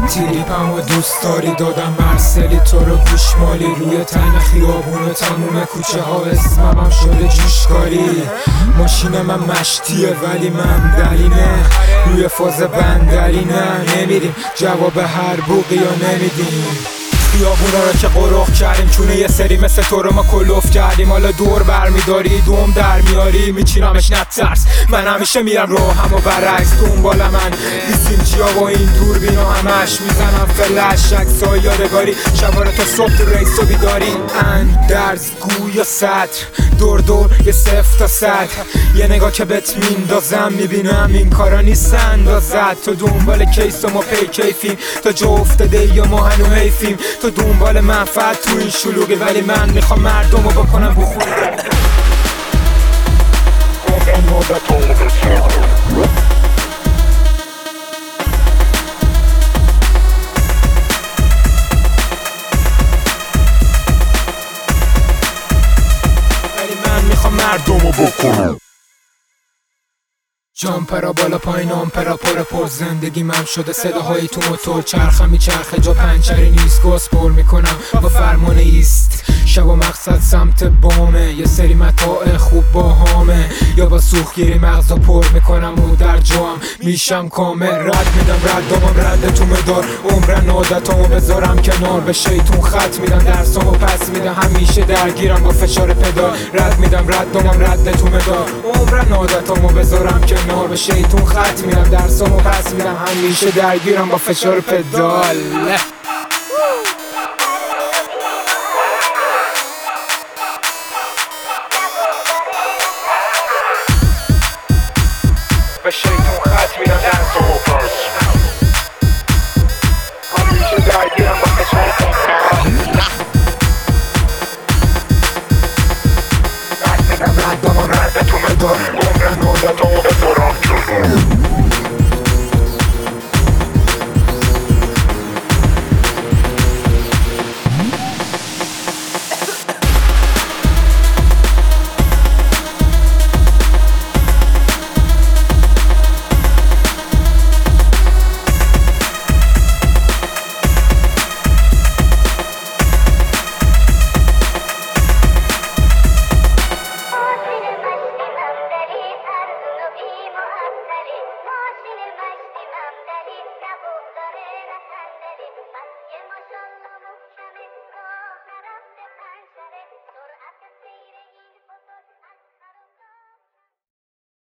تریپم و دوست داری دادم مرسلی تو رو گوشمالی روی تن خیابون و تموم کوچه ها اسمم شده جوشکاری. ماشین من مشتیه ولی من دلینه روی فاز بندری نمیریم جواب هر بوقی یا نمیدیم. خیابونا رو که قرخ کردیم چونه یه سری مثل تو رو ما کلوف کردیم. حالا دور برمیداری دوم در میاری میچینمش نترس من همیشه میرم رو هم و برعکس دنبال من دیسیم چیا با این دوربینا همش میزنم فلش عکسای یادگاری شباره تا صبح تو ریس و بیداری. اندرز گویا سطر دور دور یه 0 تا 100 یه نگاه که بهت میندازم میبینم این کارا نیست اندازت. تو دنبال کیس و ما پی کیفیم تا جا افتاده یا ما هنو حیفیم. تو دنبال منفعت تو این شلوغی ولی من میخوام مردمو بکنم بخوره. ولی من میخوام مردمو بکنم. جامپرا بالا پایین آمپرا پر زندگی من شده صداهای تو موتور چرخم میچرخه جا پنچری نیست گاز پر میکنم با فرمان ایست شب و مقصد سمت بامه یه سری متاع خوب باهامه یا با سوختگیری مغزا پر میکنم و در جام میشم کامل رد میدم ردامم رد تو مدار عمرن عادتامو بذارم کنار به شیطون خط میدم درسامو پس میدم همیشه درگیرم با فشار پدال رد میدم ردامم رد تو مدار عمرن عادتامو بذارم کنار به شیطون خط میدم درسامو پس میدم همیشه درگیرم با فشار پدال.